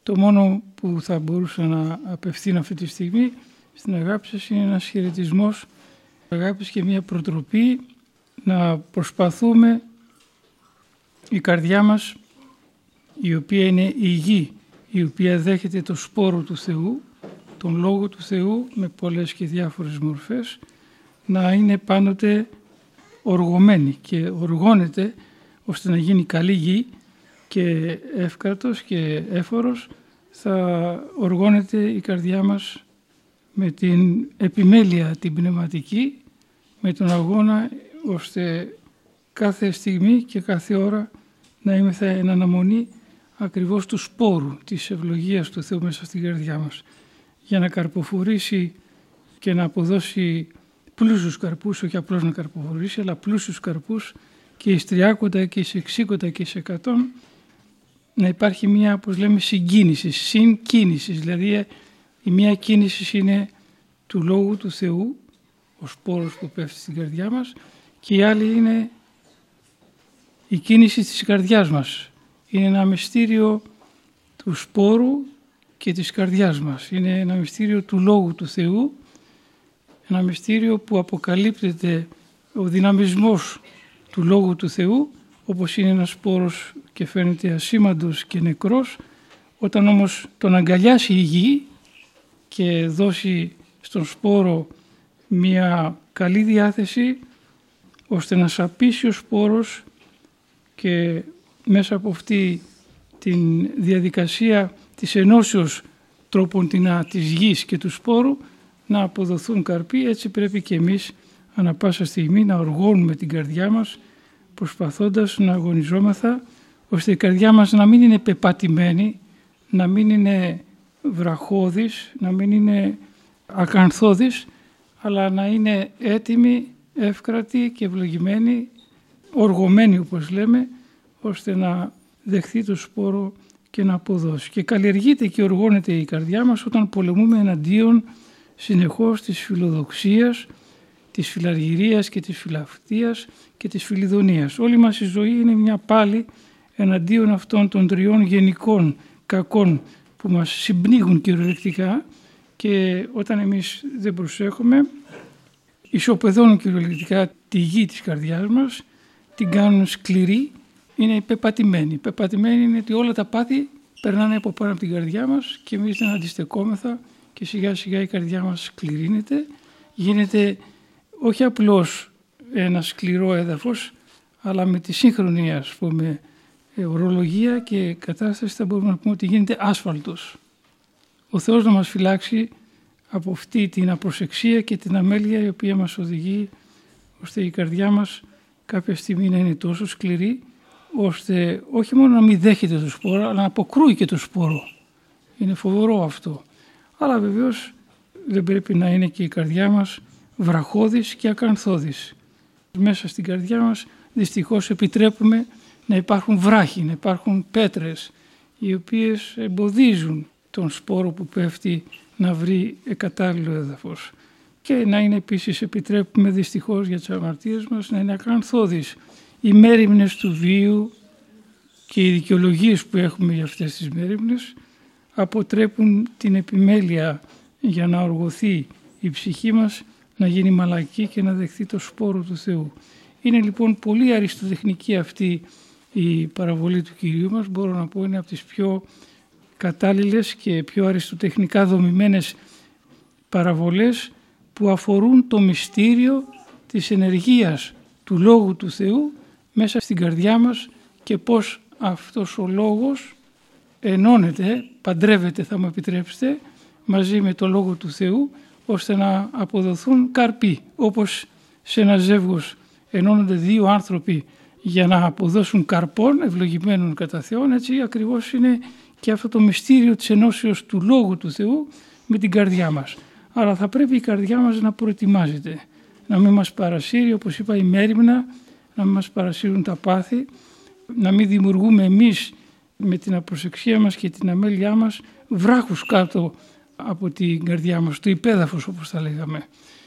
Το μόνο που θα μπορούσα να απευθύνω αυτή τη στιγμή στην αγάπη σας είναι ένας χαιρετισμός αγάπης και μια προτροπή να προσπαθούμε η καρδιά μας, η οποία είναι η γη, η οποία δέχεται το σπόρο του Θεού, τον Λόγο του Θεού με πολλές και διάφορες μορφές, να είναι πάντοτε οργωμένη και οργώνεται ώστε να γίνει καλή γη και εύκρατος και έφορος. Θα οργώνεται η καρδιά μας με την επιμέλεια την πνευματική, με τον αγώνα ώστε κάθε στιγμή και κάθε ώρα να είμαστε εν αναμονή ακριβώς του σπόρου της ευλογίας του Θεού μέσα στην καρδιά μας, για να καρποφορήσει και να αποδώσει πλούσιους καρπούς, όχι απλώς να καρποφορήσει, αλλά πλούσιους καρπούς και εις 30 και εις 60 και εις 100, να υπάρχει μια, όπως λέμε, συγκίνηση, συγκίνηση, δηλαδή η μια κίνηση είναι του Λόγου του Θεού, ο σπόρος που πέφτει στην καρδιά μας, και η άλλη είναι η κίνηση της καρδιάς μας. Είναι ένα μυστήριο του σπόρου και της καρδιάς μας. Είναι ένα μυστήριο του Λόγου του Θεού, ένα μυστήριο που αποκαλύπτεται ο δυναμισμός του Λόγου του Θεού, όπως είναι ένας σπόρος και φαίνεται ασήμαντος και νεκρός. Όταν όμως τον αγκαλιάσει η γη και δώσει στον σπόρο μια καλή διάθεση, ώστε να σαπίσει ο σπόρος και μέσα από αυτή τη διαδικασία της ενώσεως τρόποντινά της γης και του σπόρου να αποδοθούν καρποί, έτσι πρέπει και εμείς ανά πάσα στιγμή να οργώνουμε την καρδιά μας, προσπαθώντας να αγωνιζόμεθα ώστε η καρδιά μας να μην είναι πεπατημένη, να μην είναι βραχώδης, να μην είναι ακανθώδης, αλλά να είναι έτοιμη, εύκρατη και ευλογημένη, οργωμένη όπως λέμε, ώστε να δεχθεί το σπόρο και να αποδώσει. Και καλλιεργείται και οργώνεται η καρδιά μας όταν πολεμούμε εναντίον συνεχώς της φιλοδοξίας, της φιλαργυρίας και της φιλαυτίας και της φιλιδονίας. Όλη μας η ζωή είναι μια πάλη εναντίον αυτών των τριών γενικών κακών που μας συμπνίγουν κυριολεκτικά, και όταν εμείς δεν προσέχουμε ισοπεδώνουν κυριολεκτικά τη γη της καρδιάς μας, την κάνουν σκληρή, είναι υπεπατημένη. Υπεπατημένη είναι ότι όλα τα πάθη περνάνε από πάνω από την καρδιά μας και εμείς δεν αντιστεκόμεθα και σιγά σιγά η καρδιά μας σκληρύνεται, γίνεται όχι απλώς ένα σκληρό έδαφος, αλλά με τη σύγχρονη, ας πούμε, ορολογία και κατάσταση θα μπορούμε να πούμε ότι γίνεται άσφαλτος. Ο Θεός να μας φυλάξει από αυτή την απροσεξία και την αμέλεια η οποία μας οδηγεί ώστε η καρδιά μας κάποια στιγμή να είναι τόσο σκληρή ώστε όχι μόνο να μην δέχεται το σπόρο, αλλά να αποκρούει και το σπόρο. Είναι φοβερό αυτό. Αλλά βεβαίως δεν πρέπει να είναι και η καρδιά μας βραχώδης και ακανθώδης. Μέσα στην καρδιά μας δυστυχώς επιτρέπουμε να υπάρχουν βράχοι, να υπάρχουν πέτρες οι οποίες εμποδίζουν τον σπόρο που πέφτει να βρει κατάλληλο έδαφος. Και να είναι επίσης, επιτρέπουμε δυστυχώς για τις αμαρτίες μας, να είναι ακανθώδεις οι μέριμνες του βίου και οι δικαιολογίες που έχουμε για αυτές τις μέριμνες αποτρέπουν την επιμέλεια για να οργωθεί η ψυχή μας, να γίνει μαλακή και να δεχθεί το σπόρο του Θεού. Είναι λοιπόν πολύ αριστοτεχνική αυτή η παραβολή του Κυρίου μας, μπορώ να πω είναι από τις πιο κατάλληλες και πιο αριστοτεχνικά δομημένες παραβολές που αφορούν το μυστήριο της ενεργείας του Λόγου του Θεού μέσα στην καρδιά μας και πώς αυτός ο Λόγος ενώνεται, παντρεύεται θα μου επιτρέψετε, μαζί με το Λόγο του Θεού ώστε να αποδοθούν καρποί. Όπως σε ένα ζεύγος ενώνονται δύο άνθρωποι για να αποδώσουν καρπών ευλογημένων κατά Θεόν, έτσι ακριβώς είναι και αυτό το μυστήριο της ενώσεως του Λόγου του Θεού με την καρδιά μας. Αλλά θα πρέπει η καρδιά μας να προετοιμάζεται, να μην μας παρασύρει, όπως είπα, η μέριμνα, να μην μας παρασύρουν τα πάθη, να μην δημιουργούμε εμείς με την απροσεξία μας και την αμέλειά μας βράχους κάτω από την καρδιά μας, το υπέδαφος όπως θα λέγαμε,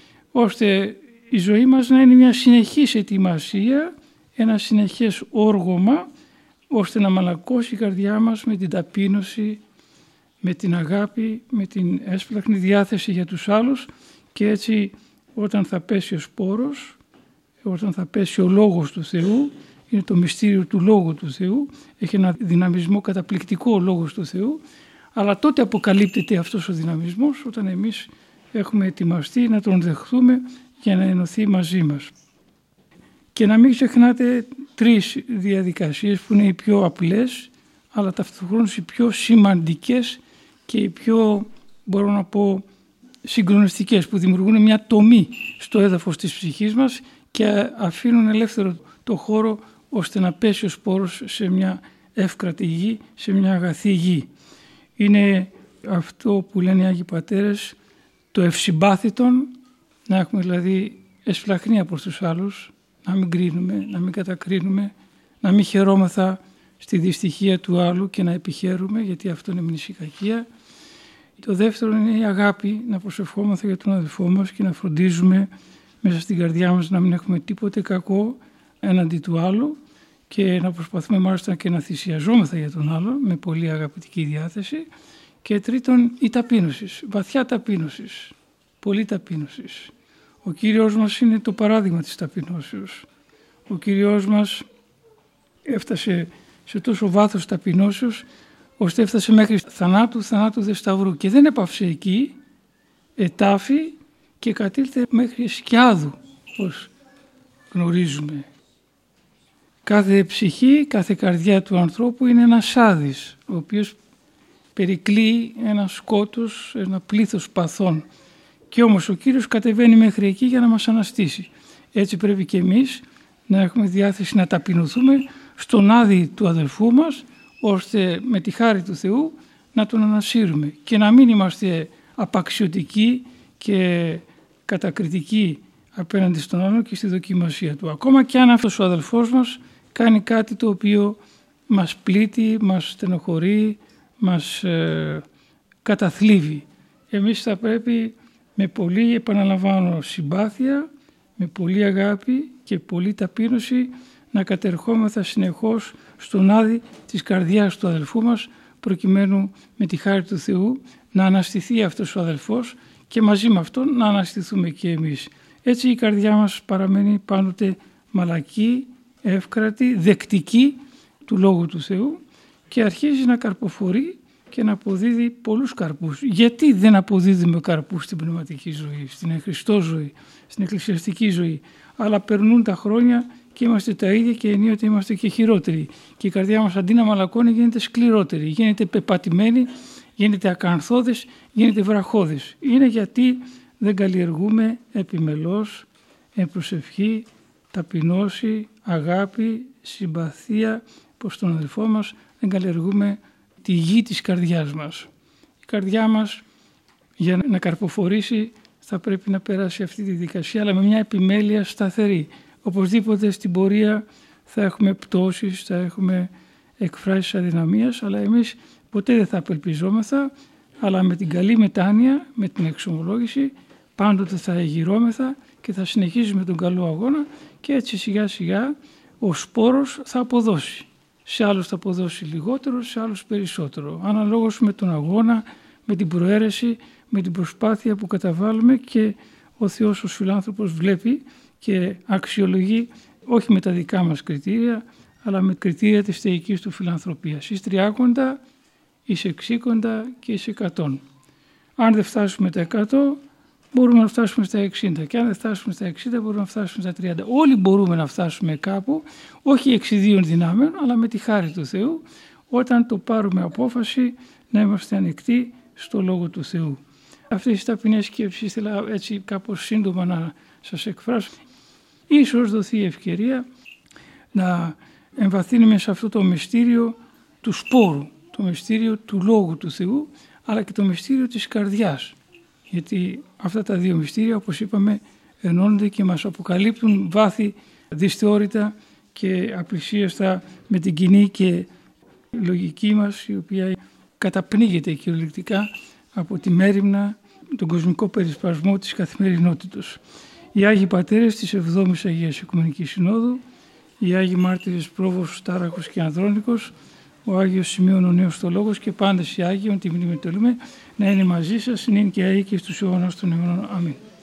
ώστε η ζωή μας να είναι μια συνεχής ετοιμασία, ένα συνεχές όργωμα, ώστε να μαλακώσει η καρδιά μας με την ταπείνωση με την αγάπη, με την έσπλαχνη διάθεση για τους άλλους, και έτσι όταν θα πέσει ο σπόρος, όταν θα πέσει ο Λόγος του Θεού, είναι το μυστήριο του Λόγου του Θεού, έχει ένα δυναμισμό καταπληκτικό ο Λόγος του Θεού, αλλά τότε αποκαλύπτεται αυτός ο δυναμισμός όταν εμείς έχουμε ετοιμαστεί να τον δεχθούμε για να ενωθεί μαζί μας. Και να μην ξεχνάτε 3 διαδικασίες που είναι οι πιο απλές, αλλά ταυτοχρόνως οι πιο σημαντικές και οι πιο, μπορώ να πω, συγκλονιστικές, που δημιουργούν μια τομή στο έδαφος της ψυχής μας και αφήνουν ελεύθερο το χώρο ώστε να πέσει ο σπόρος σε μια εύκρατη γη, σε μια αγαθή γη. Είναι αυτό που λένε οι Άγιοι Πατέρες, το ευσυμπάθητον, να έχουμε δηλαδή εσπλαχνία προς τους άλλους, να μην κρίνουμε, να μην κατακρίνουμε, να μην χαιρόμεθα στη δυστυχία του άλλου και να επιχαίρουμε, γιατί αυτό είναι μνησικακία. Το δεύτερο είναι η αγάπη, να προσευχόμαστε για τον αδελφό μας και να φροντίζουμε μέσα στην καρδιά μας να μην έχουμε τίποτε κακό έναντι του άλλου και να προσπαθούμε μάλιστα και να θυσιαζόμεθα για τον άλλο με πολύ αγαπητική διάθεση. Και τρίτον, η ταπείνωση, βαθιά ταπείνωση, πολύ ταπείνωση. Ο Κύριος μας είναι το παράδειγμα της ταπεινώσεως. Ο Κύριος μας έφτασε σε τόσο βάθος ταπεινώσεως, ώστε έφτασε μέχρι θανάτου δε σταυρού, και δεν έπαυσε εκεί, ετάφη και κατήλθε μέχρι σκιάδου, όπως γνωρίζουμε. Κάθε ψυχή, κάθε καρδιά του ανθρώπου είναι ένας σάδης, ο οποίος περικλεί ένα σκότος, ένα πλήθος παθών, και όμως ο Κύριος κατεβαίνει μέχρι εκεί για να μας αναστήσει. Έτσι πρέπει και εμείς να έχουμε διάθεση να ταπεινωθούμε στον άδη του αδελφού μας, ώστε με τη χάρη του Θεού να τον ανασύρουμε και να μην είμαστε απαξιωτικοί και κατακριτικοί απέναντι στον άλλο και στη δοκιμασία του. Ακόμα και αν αυτός ο αδελφός μας κάνει κάτι το οποίο μας πλήττει, μας στενοχωρεί, μας καταθλίβει. Εμείς θα πρέπει με πολύ, επαναλαμβάνω, συμπάθεια, με πολύ αγάπη και πολύ ταπείνωση να κατερχόμεθα συνεχώς στον άδη της καρδιάς του αδελφού μας, προκειμένου με τη χάρη του Θεού να αναστηθεί αυτός ο αδελφός και μαζί με αυτόν να αναστηθούμε και εμείς. Έτσι η καρδιά μας παραμένει πάντοτε μαλακή, εύκρατη, δεκτική του Λόγου του Θεού και αρχίζει να καρποφορεί και να αποδίδει πολλούς καρπούς. Γιατί δεν αποδίδουμε καρπούς στην πνευματική ζωή, στην Χριστό ζωή, στην εκκλησιαστική ζωή, αλλά περνούν τα χρόνια και είμαστε τα ίδια και ενίοτε είμαστε και χειρότεροι. Και η καρδιά μας αντί να μαλακώνει γίνεται σκληρότερη, γίνεται πεπατημένη, γίνεται ακανθώδης, γίνεται βραχώδης. Είναι γιατί δεν καλλιεργούμε επιμελώς, προσευχή, ταπεινώση, αγάπη, συμπαθία προς τον αδελφό μας, δεν καλλιεργούμε τη γη της καρδιάς μας. Η καρδιά μας για να καρποφορήσει θα πρέπει να περάσει αυτή τη δικασία, αλλά με μια επιμέλεια σταθερή. Οπωσδήποτε στην πορεία θα έχουμε πτώσεις, θα έχουμε εκφράσεις αδυναμίας, αλλά εμείς ποτέ δεν θα απελπιζόμεθα, αλλά με την καλή μετάνοια, με την εξομολόγηση, πάντοτε θα εγειρώμεθα και θα συνεχίζουμε τον καλό αγώνα και έτσι σιγά σιγά ο σπόρος θα αποδώσει. Σε άλλους θα αποδώσει λιγότερο, σε άλλους περισσότερο. Αναλόγως με τον αγώνα, με την προαίρεση, με την προσπάθεια που καταβάλουμε και ο Θεός ως φιλάνθρωπος βλέπει και αξιολογεί όχι με τα δικά μας κριτήρια, αλλά με κριτήρια της θεϊκής του φιλανθρωπίας. Εις 30, εις 60 και εις 100. Αν δεν φτάσουμε τα 100, μπορούμε να φτάσουμε στα 60 και αν δεν φτάσουμε στα 60 μπορούμε να φτάσουμε στα 30. Όλοι μπορούμε να φτάσουμε κάπου, όχι εξιδίων δυνάμεων, αλλά με τη χάρη του Θεού, όταν το πάρουμε απόφαση να είμαστε ανοιχτοί στο Λόγο του Θεού. Αυτές τις ταπεινές σκέψεις ήθελα έτσι κάπως σύντομα να σας εκφράσω. Ίσως δοθεί ευκαιρία να εμβαθύνουμε σε αυτό το μυστήριο του σπόρου, το μυστήριο του Λόγου του Θεού, αλλά και το μυστήριο της καρδιάς. Γιατί αυτά τα δύο μυστήρια, όπως είπαμε, ενώνονται και μας αποκαλύπτουν βάθη δυσθεώρητα και απλησίαστα με την κοινή και λογική μας, η οποία καταπνίγεται κυριολεκτικά από τη μέριμνα, τον κοσμικό περισπασμό της καθημερινότητας. Οι Άγιοι Πατέρες της 7ης Αγίας Οικουμενικής Συνόδου, οι Άγιοι Μάρτυρες Πρόβος, Τάραχος και Ανδρώνικος, ο Άγιος Σημείων ο Νέος το Λόγος και πάντες οι Άγιον τη μνήμη τελούμε, να είναι μαζί σας, νυν και αεί και στους αιώνας των αιώνων. Αμήν.